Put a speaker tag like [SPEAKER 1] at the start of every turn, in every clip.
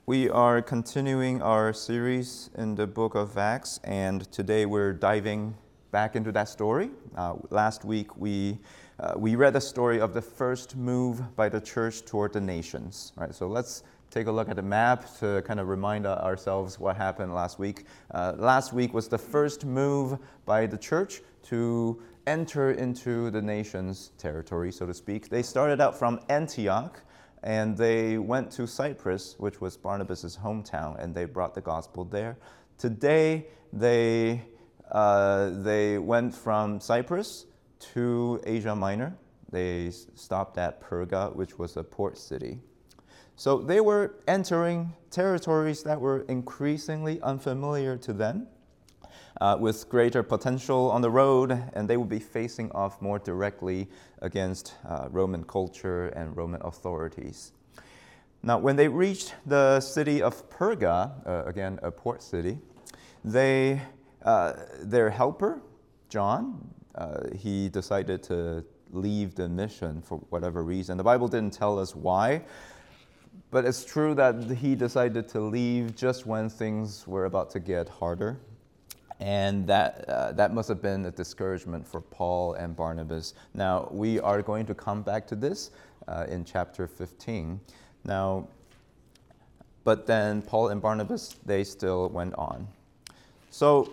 [SPEAKER 1] We are continuing our series in the book of Acts, and today we're diving back into that story. Last week we read the story of the first move by the church toward the nations. Right, so let's take a look at the map to kind of remind ourselves what happened last week. Last week was the first move by the church to enter into the nation's territory, so to speak. They started out from Antioch, and they went to Cyprus, which was Barnabas' hometown, and they brought the gospel there. Today, they went from Cyprus to Asia Minor. They stopped at Perga, which was a port city. So they were entering territories that were increasingly unfamiliar to them, with greater potential on the road, and they would be facing off more directly against Roman culture and Roman authorities. Now, when they reached the city of Perga, again, a port city, their helper, John, he decided to leave the mission for whatever reason. The Bible didn't tell us why, but it's true that he decided to leave just when things were about to get harder. And that must have been a discouragement for Paul and Barnabas. Now, we are going to come back to this in chapter 15. Now, but then Paul and Barnabas, they still went on. So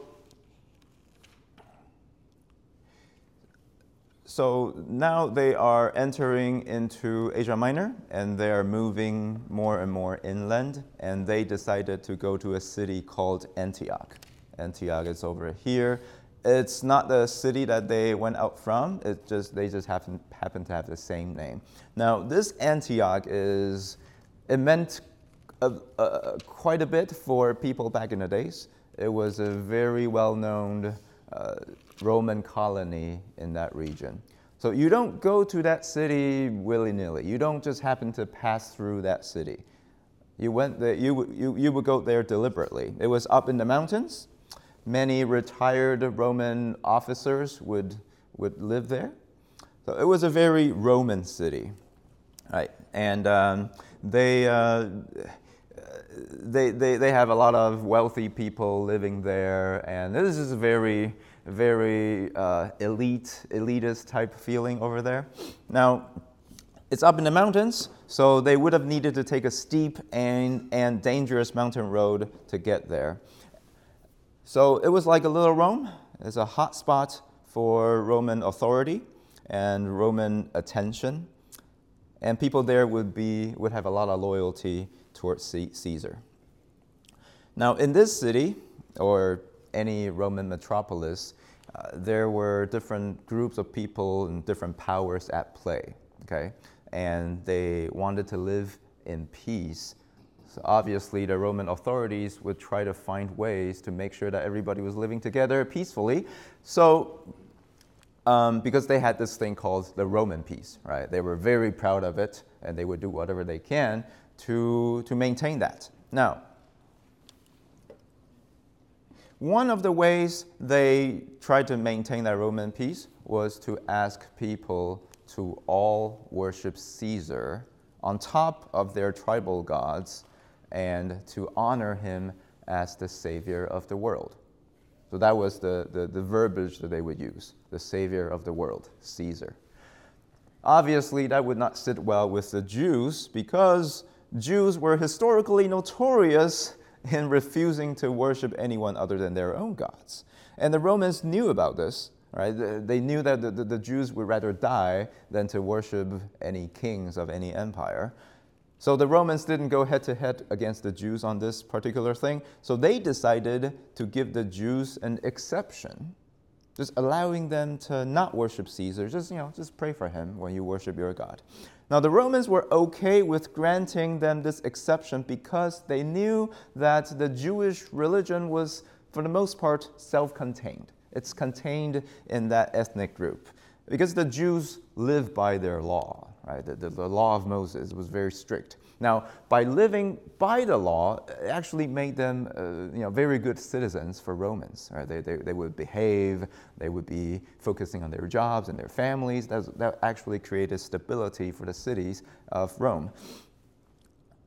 [SPEAKER 1] now they are entering into Asia Minor, and they are moving more and more inland, and they decided to go to a city called Antioch. Antioch is over here. It's not the city that they went out from. They just happen to have the same name. Now, this Antioch it meant quite a bit for people back in the days. It was a very well-known Roman colony in that region. So you don't go to that city willy-nilly. You don't just happen to pass through that city. You went there. You would go there deliberately. It was up in the mountains. Many retired Roman officers would live there. So it was a very Roman city, right? And they have a lot of wealthy people living there, and this is a very elitist type feeling over there. Now, it's up in the mountains, so they would have needed to take a steep and dangerous mountain road to get there. So it was like a little Rome. It's a hot spot for Roman authority and Roman attention. And people there would have a lot of loyalty towards Caesar. Now, in this city, or any Roman metropolis, there were different groups of people and different powers at play, okay? And they wanted to live in peace. So obviously, the Roman authorities would try to find ways to make sure that everybody was living together peacefully. So, because they had this thing called the Roman peace, right? They were very proud of it, and they would do whatever they can to maintain that. Now, one of the ways they tried to maintain that Roman peace was to ask people to all worship Caesar on top of their tribal gods, and to honor him as the Savior of the world. So that was the verbiage that they would use, the Savior of the world, Caesar. Obviously, that would not sit well with the Jews, because Jews were historically notorious in refusing to worship anyone other than their own gods. And the Romans knew about this, right? They knew that the Jews would rather die than to worship any kings of any empire. So the Romans didn't go head-to-head against the Jews on this particular thing. So they decided to give the Jews an exception, just allowing them to not worship Caesar. Just pray for him when you worship your God. Now, the Romans were okay with granting them this exception because they knew that the Jewish religion was, for the most part, self-contained. It's contained in that ethnic group, because the Jews live by their law, right? The law of Moses was very strict. Now, by living by the law, it actually made them very good citizens for Romans. Right? They would behave, they would be focusing on their jobs and their families. That actually created stability for the cities of Rome.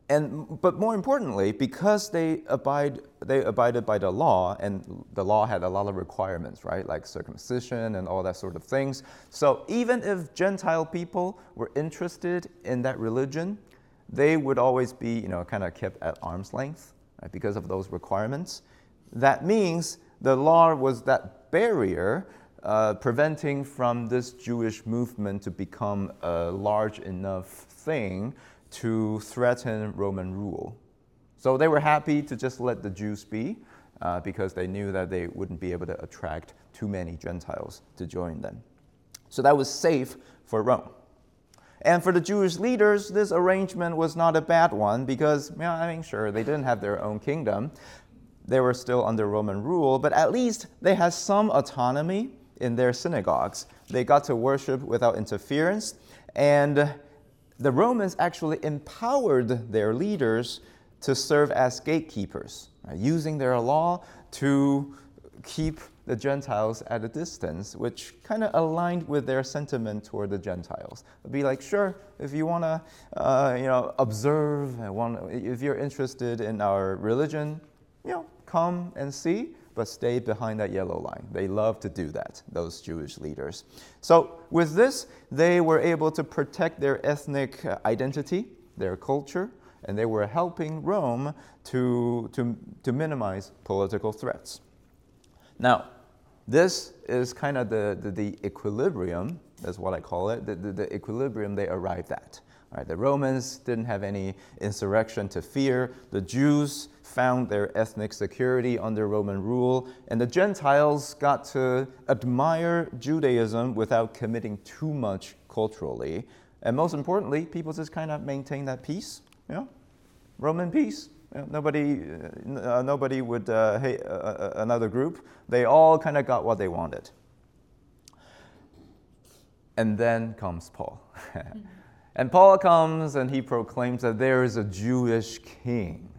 [SPEAKER 1] But more importantly, because they abided by the law, and the law had a lot of requirements, right? Like circumcision and all that sort of things. So even if Gentile people were interested in that religion, they would always be, kind of kept at arm's length, right? Because of those requirements. That means the law was that barrier preventing from this Jewish movement to become a large enough thing to threaten Roman rule. So they were happy to just let the Jews be because they knew that they wouldn't be able to attract too many Gentiles to join them. So that was safe for Rome. And for the Jewish leaders, this arrangement was not a bad one because, sure, they didn't have their own kingdom. They were still under Roman rule, but at least they had some autonomy in their synagogues. They got to worship without interference, and the Romans actually empowered their leaders to serve as gatekeepers, using their law to keep the Gentiles at a distance, which kind of aligned with their sentiment toward the Gentiles. It'd be like, sure, if you want to, observe, if you're interested in our religion, come and see, but stay behind that yellow line. They love to do that, those Jewish leaders. So with this, they were able to protect their ethnic identity, their culture, and they were helping Rome to minimize political threats. Now, this is kind of the equilibrium, that's what I call it, the equilibrium they arrived at. Right, the Romans didn't have any insurrection to fear. The Jews found their ethnic security under Roman rule. And the Gentiles got to admire Judaism without committing too much culturally. And most importantly, people just kind of maintained that peace, Roman peace. Nobody would hate another group. They all kind of got what they wanted. And then comes Paul. And Paul comes and he proclaims that there is a Jewish king,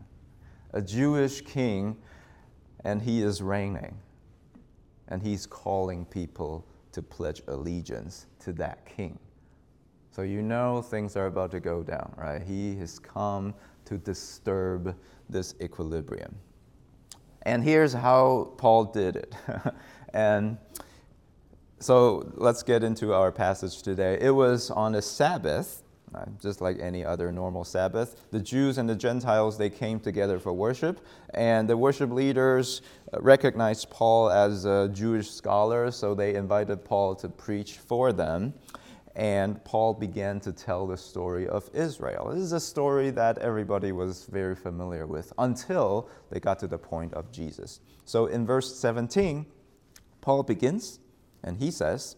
[SPEAKER 1] and he is reigning. And he's calling people to pledge allegiance to that king. So things are about to go down, right? He has come to disturb this equilibrium. And here's how Paul did it. And so let's get into our passage today. It was on a Sabbath, just like any other normal Sabbath. The Jews and the Gentiles, they came together for worship, and the worship leaders recognized Paul as a Jewish scholar, so they invited Paul to preach for them. And Paul began to tell the story of Israel. This is a story that everybody was very familiar with until they got to the point of Jesus. So in verse 17, Paul begins, and he says,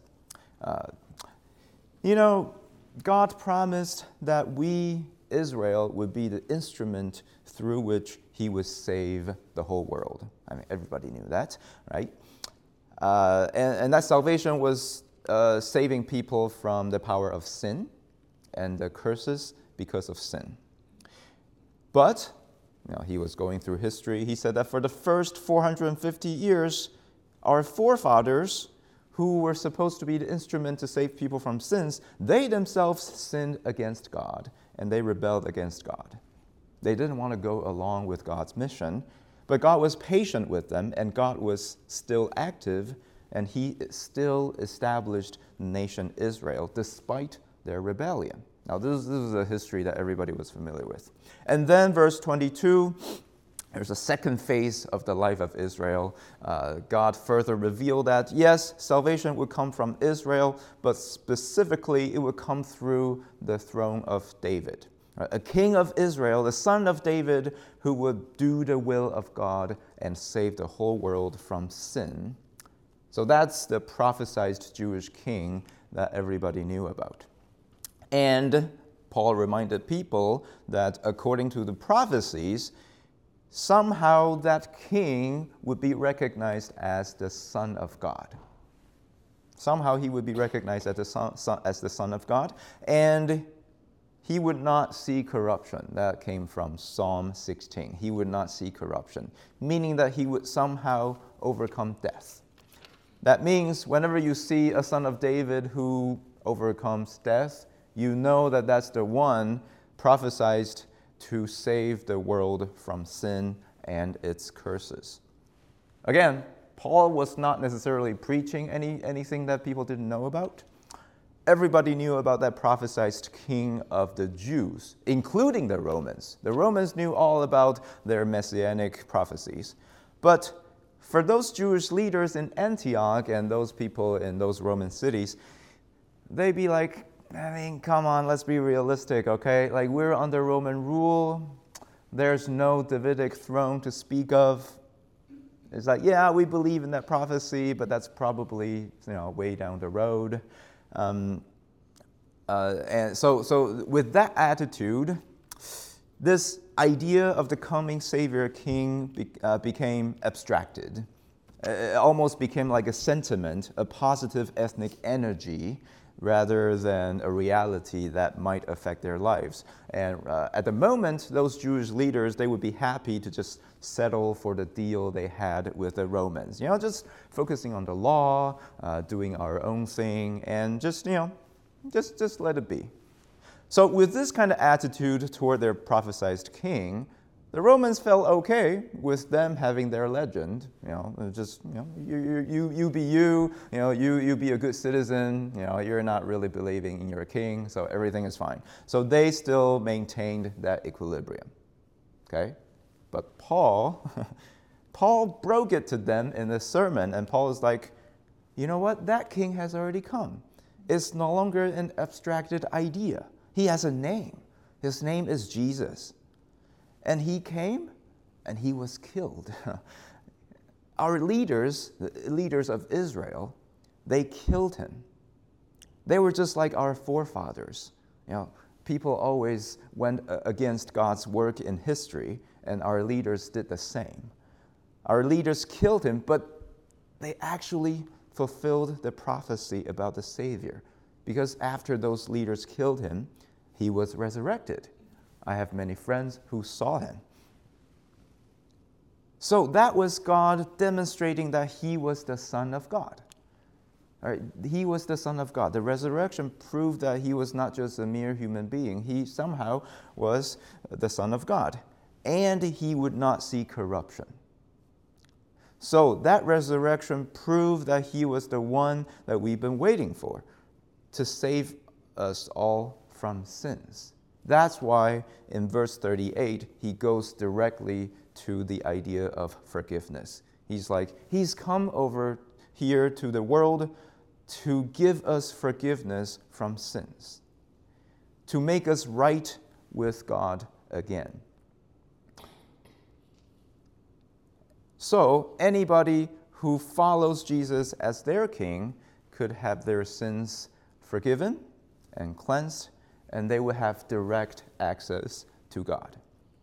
[SPEAKER 1] God promised that we, Israel, would be the instrument through which he would save the whole world. Everybody knew that, right? And that salvation was saving people from the power of sin and the curses because of sin. But, he was going through history. He said that for the first 450 years, our forefathers, who were supposed to be the instrument to save people from sins, they themselves sinned against God, and they rebelled against God. They didn't want to go along with God's mission, but God was patient with them, and God was still active, and he still established the nation Israel despite their rebellion. Now, this is a history that everybody was familiar with. And then verse 22, there's a second phase of the life of Israel. God further revealed that, yes, salvation would come from Israel, but specifically it would come through the throne of David. A king of Israel, the son of David, who would do the will of God and save the whole world from sin. So that's the prophesied Jewish king that everybody knew about. And Paul reminded people that according to the prophecies, somehow that king would be recognized as the Son of God. Somehow he would be recognized as the Son of God, and he would not see corruption. That came from Psalm 16. He would not see corruption, meaning that he would somehow overcome death. That means whenever you see a son of David who overcomes death, you know that that's the one prophesied to save the world from sin and its curses. Again, Paul was not necessarily preaching anything that people didn't know about. Everybody knew about that prophesied king of the Jews, including the Romans. The Romans knew all about their messianic prophecies. But for those Jewish leaders in Antioch and those people in those Roman cities, they'd be like, come on, let's be realistic, okay? Like, we're under Roman rule. There's no Davidic throne to speak of. It's like, yeah, we believe in that prophecy, but that's probably, way down the road. And so with that attitude, this idea of the coming Savior King became abstracted. It almost became like a sentiment, a positive ethnic energy, rather than a reality that might affect their lives. And at the moment, those Jewish leaders, they would be happy to just settle for the deal they had with the Romans. Just focusing on the law, doing our own thing, and just let it be. So with this kind of attitude toward their prophesied king, the Romans felt okay with them having their legend. You be you. You be a good citizen. You're not really believing in your king, so everything is fine. So they still maintained that equilibrium. Okay, but Paul broke it to them in this sermon, and Paul is like, you know what? That king has already come. It's no longer an abstracted idea. He has a name. His name is Jesus. And he came, and he was killed. Our leaders, the leaders of Israel, they killed him. They were just like our forefathers. People always went against God's work in history, and our leaders did the same. Our leaders killed him, but they actually fulfilled the prophecy about the Savior, because after those leaders killed him, he was resurrected. I have many friends who saw him. So that was God demonstrating that he was the Son of God. All right, he was the Son of God. The resurrection proved that he was not just a mere human being. He somehow was the Son of God. And he would not see corruption. So that resurrection proved that he was the one that we've been waiting for, to save us all from sins. That's why in verse 38, he goes directly to the idea of forgiveness. He's like, he's come over here to the world to give us forgiveness from sins, to make us right with God again. So anybody who follows Jesus as their king could have their sins forgiven and cleansed, and they would have direct access to God.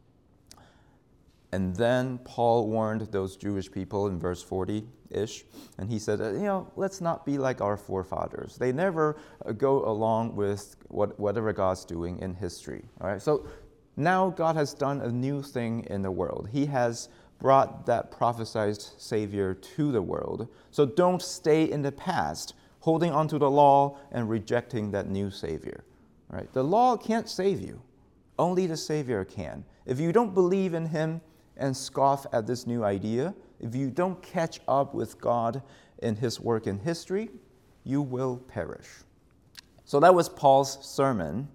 [SPEAKER 1] And then Paul warned those Jewish people in verse 40-ish, and he said, let's not be like our forefathers. They never go along with whatever God's doing in history. All right? So now God has done a new thing in the world. He has brought that prophesied Savior to the world. So don't stay in the past, holding onto the law and rejecting that new Savior. Right? The law can't save you. Only the Savior can. If you don't believe in him and scoff at this new idea, if you don't catch up with God in his work in history, you will perish. So that was Paul's sermon.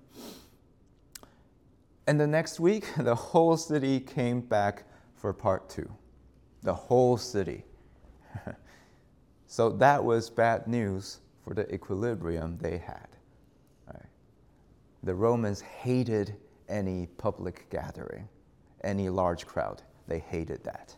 [SPEAKER 1] And the next week, the whole city came back for part 2. The whole city. So that was bad news for the equilibrium they had. The Romans hated any public gathering, any large crowd. They hated that.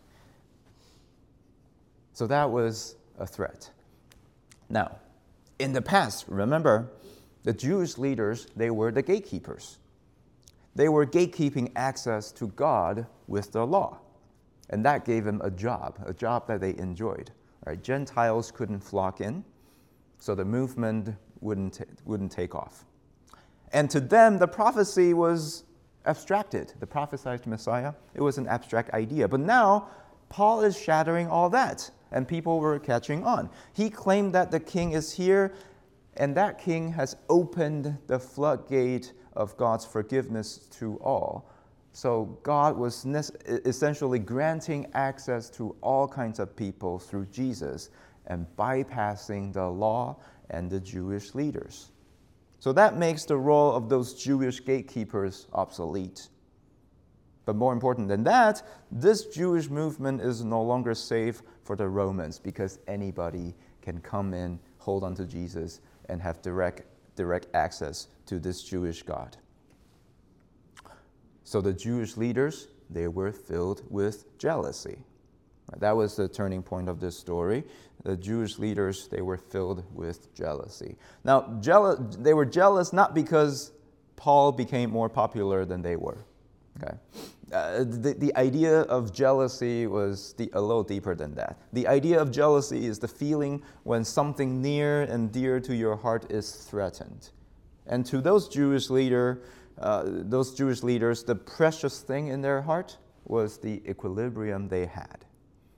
[SPEAKER 1] So that was a threat. Now, in the past, remember, the Jewish leaders, they were the gatekeepers. They were gatekeeping access to God with the law. And that gave them a job that they enjoyed. Right? Gentiles couldn't flock in, so the movement wouldn't take off. And to them, the prophecy was abstracted. The prophesied Messiah, it was an abstract idea. But now, Paul is shattering all that, and people were catching on. He claimed that the king is here, and that king has opened the floodgate of God's forgiveness to all. So God was essentially granting access to all kinds of people through Jesus and bypassing the law and the Jewish leaders. So that makes the role of those Jewish gatekeepers obsolete. But more important than that, this Jewish movement is no longer safe for the Romans because anybody can come in, hold on to Jesus, and have direct access to this Jewish God. So the Jewish leaders, they were filled with jealousy. That was the turning point of this story. The Jewish leaders, they were filled with jealousy. Now, they were jealous not because Paul became more popular than they were. Okay. The idea of jealousy was a little deeper than that. The idea of jealousy is the feeling when something near and dear to your heart is threatened. And to those Jewish leaders, the precious thing in their heart was the equilibrium they had.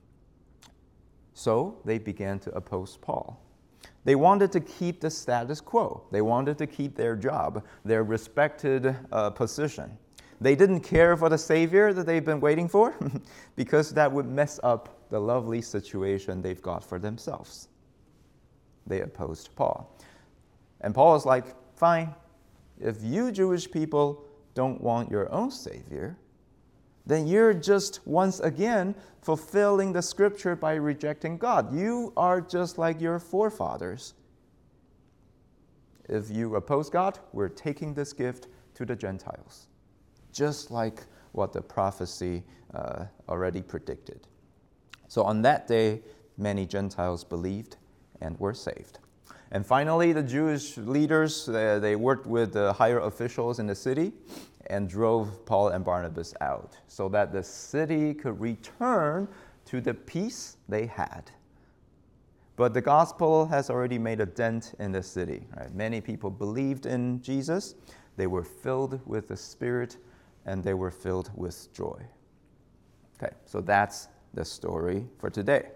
[SPEAKER 1] So they began to oppose Paul. They wanted to keep the status quo. They wanted to keep their job, their respected position. They didn't care for the Savior that they've been waiting for because that would mess up the lovely situation they've got for themselves. They opposed Paul. And Paul is like, fine, if you Jewish people don't want your own Savior, then you're just once again fulfilling the scripture by rejecting God. You are just like your forefathers. If you oppose God, we're taking this gift to the Gentiles. Just like what the prophecy already predicted. So on that day, many Gentiles believed and were saved. And finally, the Jewish leaders, they worked with the higher officials in the city and drove Paul and Barnabas out so that the city could return to the peace they had. But the gospel has already made a dent in the city. Right? Many people believed in Jesus. They were filled with the Spirit and they were filled with joy. Okay, so that's the story for today.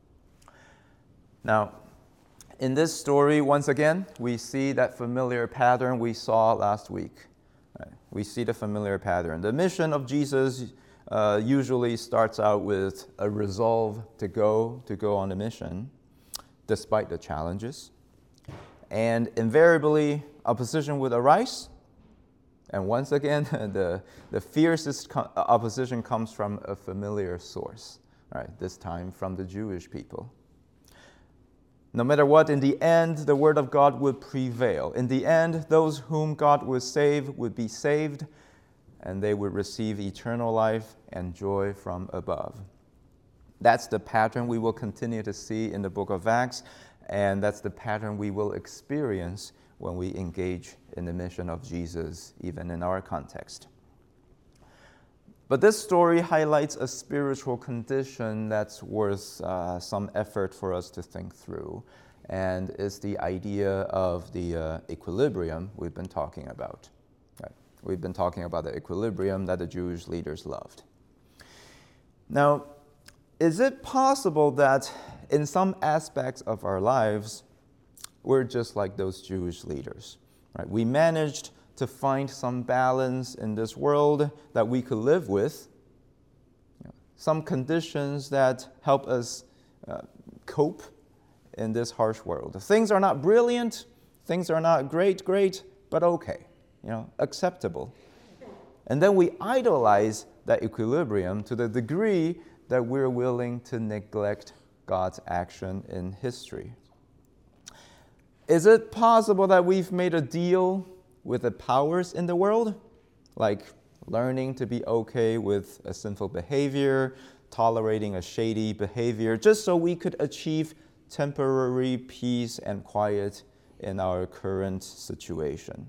[SPEAKER 1] Now, in this story, once again, we see that familiar pattern we saw last week. Right? We see the familiar pattern. The mission of Jesus usually starts out with a resolve to go on the mission, despite the challenges. And invariably, opposition would arise. And once again, the fiercest opposition comes from a familiar source, right? This time from the Jewish people. No matter what, in the end, the word of God would prevail. In the end, those whom God would save would be saved, and they would receive eternal life and joy from above. That's the pattern we will continue to see in the book of Acts, and that's the pattern we will experience when we engage in the mission of Jesus, even in our context. But this story highlights a spiritual condition that's worth some effort for us to think through, and is the idea of the equilibrium we've been talking about. Right? We've been talking about the equilibrium that the Jewish leaders loved. Now, is it possible that in some aspects of our lives, we're just like those Jewish leaders? Right? We managed to find some balance in this world that we could live with, some conditions that help us cope in this harsh world. Things are not brilliant, things are not great, but okay, acceptable. And then we idolize that equilibrium to the degree that we're willing to neglect God's action in history. Is it possible that we've made a deal with the powers in the world, like learning to be okay with a sinful behavior, tolerating a shady behavior, just so we could achieve temporary peace and quiet in our current situation?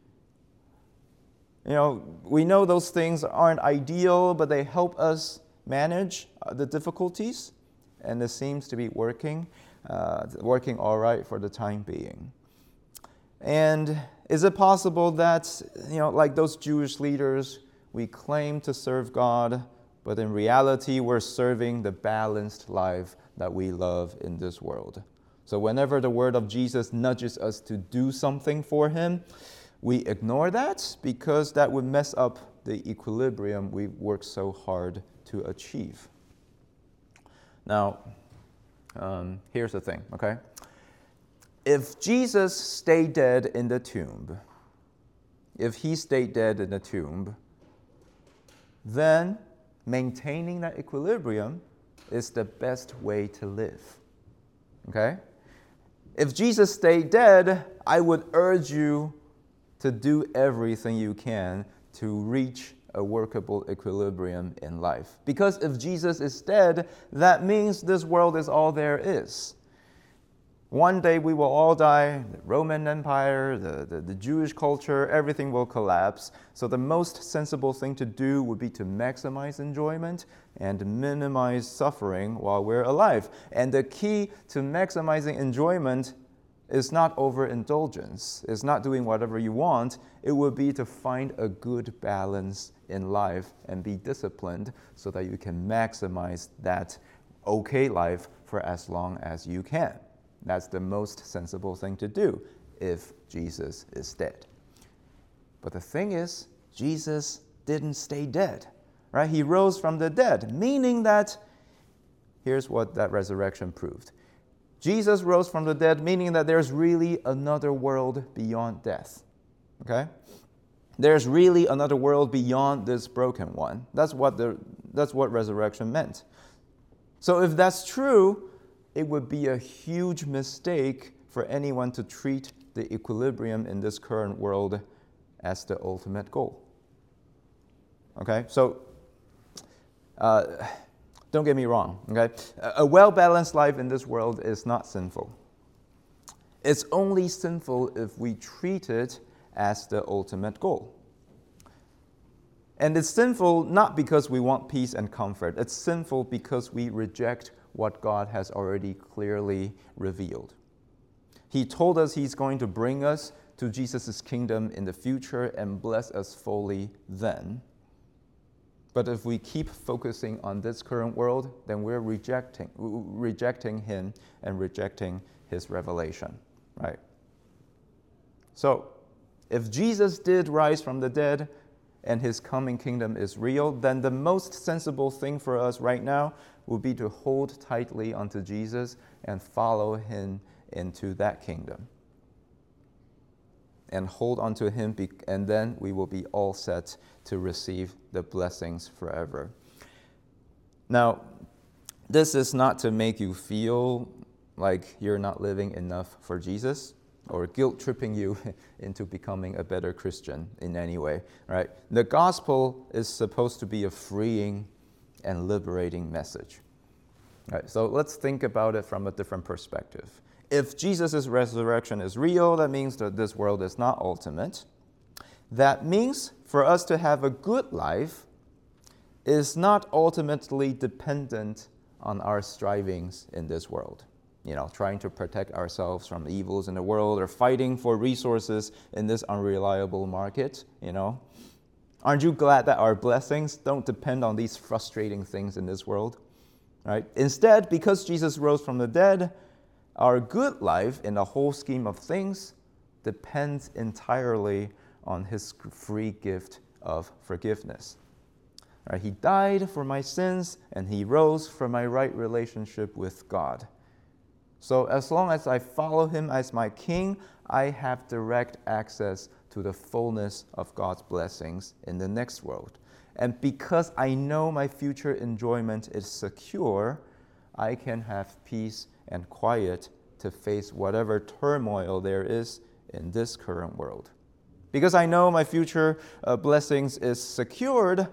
[SPEAKER 1] We know those things aren't ideal, but they help us manage the difficulties, and it seems to be working all right for the time being. And is it possible that, like those Jewish leaders, we claim to serve God, but in reality we're serving the balanced life that we love in this world? So whenever the word of Jesus nudges us to do something for Him, we ignore that because that would mess up the equilibrium we work so hard to achieve. Now, here's the thing, okay? If Jesus stayed dead in the tomb, then maintaining that equilibrium is the best way to live. Okay? If Jesus stayed dead, I would urge you to do everything you can to reach a workable equilibrium in life. Because if Jesus is dead, that means this world is all there is. One day we will all die, the Roman Empire, the Jewish culture, everything will collapse. So the most sensible thing to do would be to maximize enjoyment and minimize suffering while we're alive. And the key to maximizing enjoyment is not overindulgence. It's not doing whatever you want. It would be to find a good balance in life and be disciplined so that you can maximize that okay life for as long as you can. That's the most sensible thing to do if Jesus is dead. But the thing is, Jesus didn't stay dead, right? He rose from the dead, meaning that, here's what that resurrection proved. Jesus rose from the dead, meaning that there's really another world beyond death, okay? There's really another world beyond this broken one. That's what resurrection meant. So if that's true, it would be a huge mistake for anyone to treat the equilibrium in this current world as the ultimate goal. Okay, so don't get me wrong, okay? A well-balanced life in this world is not sinful. It's only sinful if we treat it as the ultimate goal. And it's sinful not because we want peace and comfort. It's sinful because we reject what God has already clearly revealed. He told us He's going to bring us to Jesus' kingdom in the future and bless us fully then. But if we keep focusing on this current world, then we're rejecting Him and rejecting His revelation, right? So, if Jesus did rise from the dead and His coming kingdom is real, then the most sensible thing for us right now would be to hold tightly onto Jesus and follow Him into that kingdom. And hold onto Him, and then we will be all set to receive the blessings forever. Now, this is not to make you feel like you're not living enough for Jesus or guilt-tripping you into becoming a better Christian in any way, right? The gospel is supposed to be a freeing and liberating message. All right, so let's think about it from a different perspective. If Jesus' resurrection is real, that means that this world is not ultimate. That means for us to have a good life is not ultimately dependent on our strivings in this world. You know, trying to protect ourselves from the evils in the world or fighting for resources in this unreliable market, you know. Aren't you glad that our blessings don't depend on these frustrating things in this world? Right? Instead, because Jesus rose from the dead, our good life in the whole scheme of things depends entirely on His free gift of forgiveness. Right? He died for my sins and He rose for my right relationship with God. So as long as I follow Him as my King, I have direct access to the fullness of God's blessings in the next world. And because I know my future enjoyment is secure, I can have peace and quiet to face whatever turmoil there is in this current world. Because I know my future blessings is secured,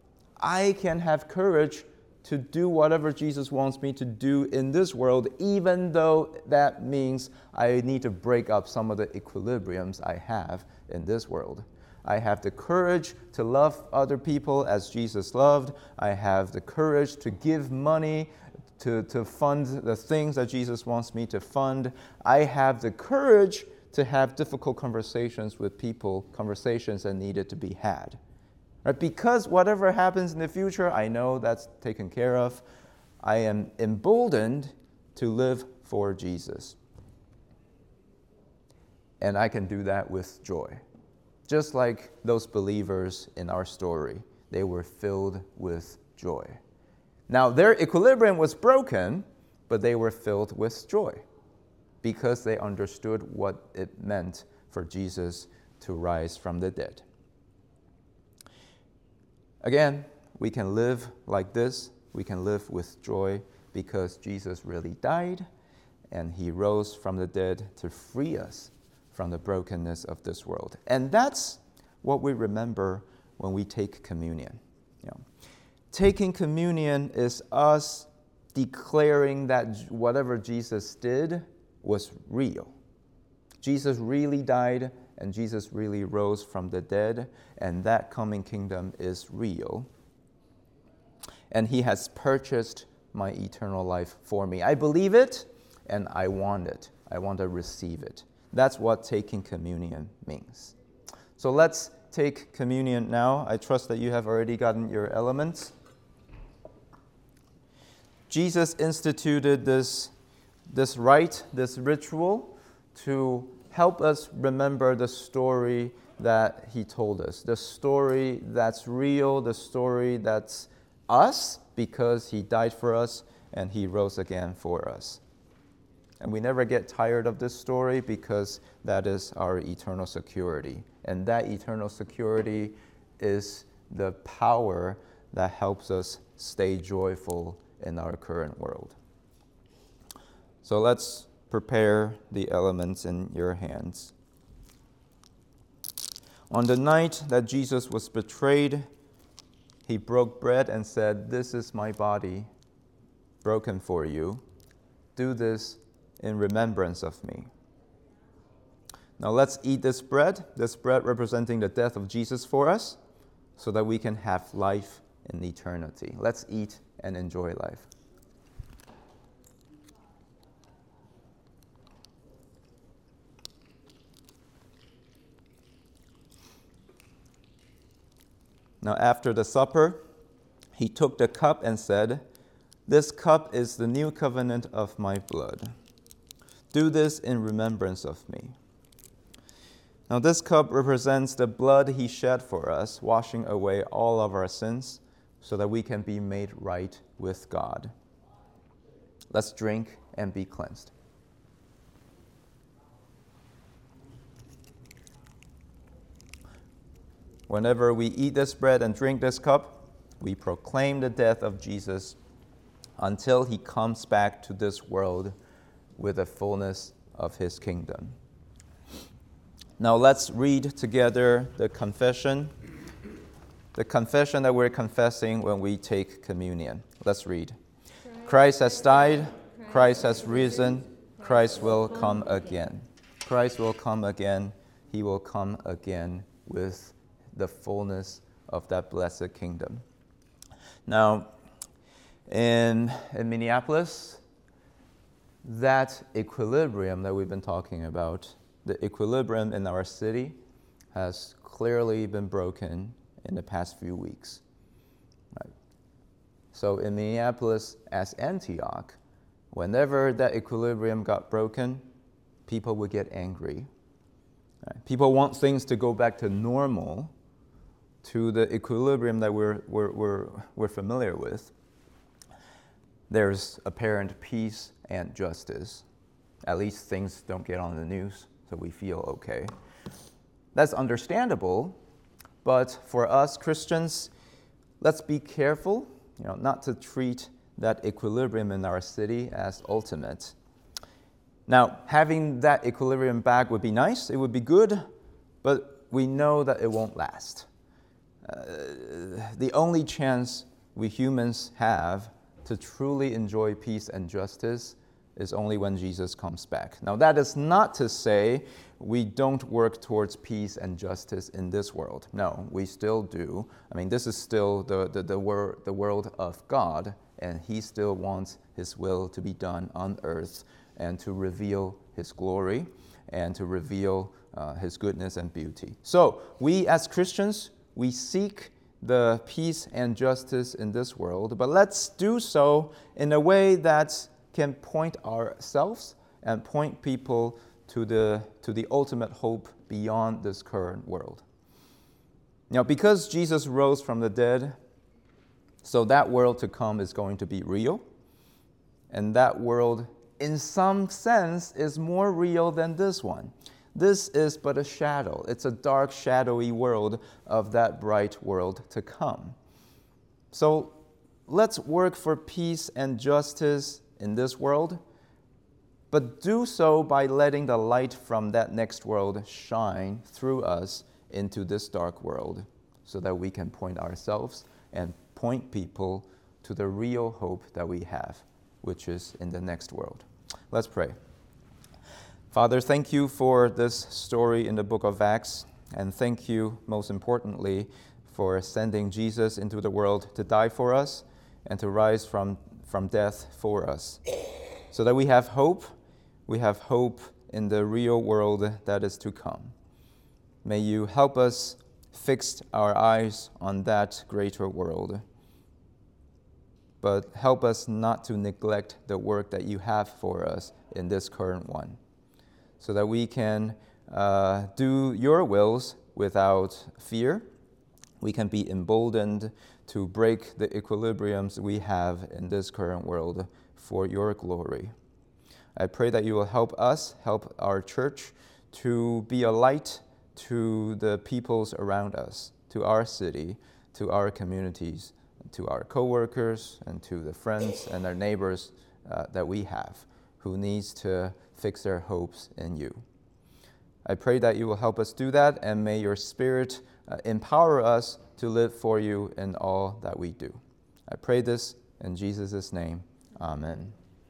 [SPEAKER 1] I can have courage to do whatever Jesus wants me to do in this world, even though that means I need to break up some of the equilibriums I have in this world. I have the courage to love other people as Jesus loved. I have the courage to give money to fund the things that Jesus wants me to fund. I have the courage to have difficult conversations with people, conversations that needed to be had. Right? Because whatever happens in the future, I know that's taken care of. I am emboldened to live for Jesus. And I can do that with joy. just like those believers in our story. They were filled with joy. Now, their equilibrium was broken, but they were filled with joy because they understood what it meant for Jesus to rise from the dead. Again, we can live like this. We can live with joy because Jesus really died and he rose from the dead to free us from the brokenness of this world. And that's what we remember when we take communion. Taking communion is us declaring that whatever Jesus did was real. Jesus really died and Jesus really rose from the dead, and that coming kingdom is real. And he has purchased my eternal life for me. I believe it and I want it. I want to receive it. That's what taking communion means. So let's take communion now. I trust that you have already gotten your elements. Jesus instituted this rite, this ritual, to help us remember the story that he told us, the story that's real, the story that's us, because he died for us and he rose again for us. And we never get tired of this story because that is our eternal security. And that eternal security is the power that helps us stay joyful in our current world. So let's prepare the elements in your hands. On the night that Jesus was betrayed, he broke bread and said, "This is my body, broken for you. Do this in remembrance of me." Now let's eat this bread representing the death of Jesus for us, so that we can have life in eternity. Let's eat and enjoy life. Now after the supper, he took the cup and said, "This cup is the new covenant of my blood. Do this in remembrance of me." Now this cup represents the blood he shed for us, washing away all of our sins so that we can be made right with God. Let's drink and be cleansed. Whenever we eat this bread and drink this cup, we proclaim the death of Jesus until he comes back to this world with the fullness of his kingdom. Now let's read together the confession that we're confessing when we take communion. Let's read. Christ has died, Christ has risen, Christ will come again. Christ will come again. He will come again with the fullness of that blessed kingdom. Now, in Minneapolis, that equilibrium that we've been talking about, the equilibrium in our city has clearly been broken in the past few weeks. Right? So in Minneapolis, as Antioch, whenever that equilibrium got broken, people would get angry. Right? People want things to go back to normal, to the equilibrium that we're familiar with. There's apparent peace and justice. At least things don't get on the news, so we feel okay. That's understandable, but for us Christians, let's be careful, not to treat that equilibrium in our city as ultimate. Now, having that equilibrium back would be nice, it would be good, but we know that it won't last. The only chance we humans have to truly enjoy peace and justice is only when Jesus comes back. Now, that is not to say we don't work towards peace and justice in this world. No, we still do. I mean, this is still the world of God, and he still wants his will to be done on earth and to reveal his glory and to reveal his goodness and beauty. So, we as Christians, we seek the peace and justice in this world, but let's do so in a way that can point ourselves and point people to the ultimate hope beyond this current world. Now, because Jesus rose from the dead, so that world to come is going to be real. And that world, in some sense, is more real than this one. This is but a shadow. It's a dark, shadowy world of that bright world to come. So let's work for peace and justice in this world, but do so by letting the light from that next world shine through us into this dark world, so that we can point ourselves and point people to the real hope that we have, which is in the next world. Let's pray. Father, thank you for this story in the book of Acts, and thank you, most importantly, for sending Jesus into the world to die for us and to rise from death for us, so that we have hope. We have hope in the real world that is to come. May you help us fix our eyes on that greater world, but help us not to neglect the work that you have for us in this current one, so that we can do your wills without fear. We can be emboldened to break the equilibriums we have in this current world for your glory. I pray that you will help us, help our church to be a light to the peoples around us, to our city, to our communities, to our co-workers, and to the friends and our neighbors that we have, who needs to fix their hopes in you. I pray that you will help us do that, and may your Spirit empower us to live for you in all that we do. I pray this in Jesus' name. Amen.